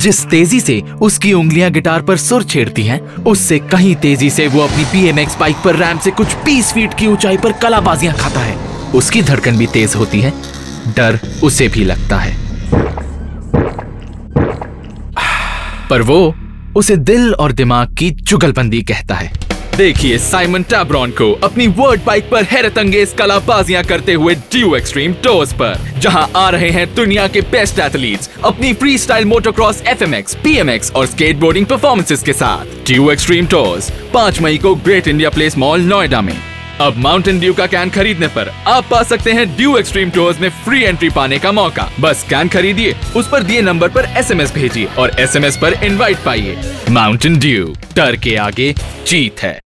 जिस तेजी से उसकी उंगलियां गिटार पर सुर छेड़ती हैं, उससे कहीं तेजी से वो अपनी BMX बाइक पर रैंप से कुछ 20 फीट की ऊंचाई पर कलाबाजियां खाता है। उसकी धड़कन भी तेज होती है, डर उसे भी लगता है, पर वो उसे दिल और दिमाग की जुगलबंदी कहता है। देखिए साइमन टैब्रॉन को अपनी वर्ल्ड बाइक पर हैरत अंगेज कलाबाजियां करते हुए ड्यू एक्सट्रीम टूर्स पर, जहां आ रहे हैं दुनिया के बेस्ट एथलीट्स अपनी freestyle motocross, FMX, BMX और स्केटबोर्डिंग परफॉर्मेंसेस के साथ। ड्यू एक्सट्रीम टूर्स 5 मई को great India place mall, Noida में। अब माउंटेन ड्यू का कैन खरीदने पर आप पा सकते हैं ड्यू एक्सट्रीम टूर्स में फ्री एंट्री पाने का मौका। बस कैन खरीदिए, उस पर दिए नंबर पर SMS भेजिए और SMS पर इनवाइट पाइए। माउंटेन ड्यू, डर के आगे जीत है।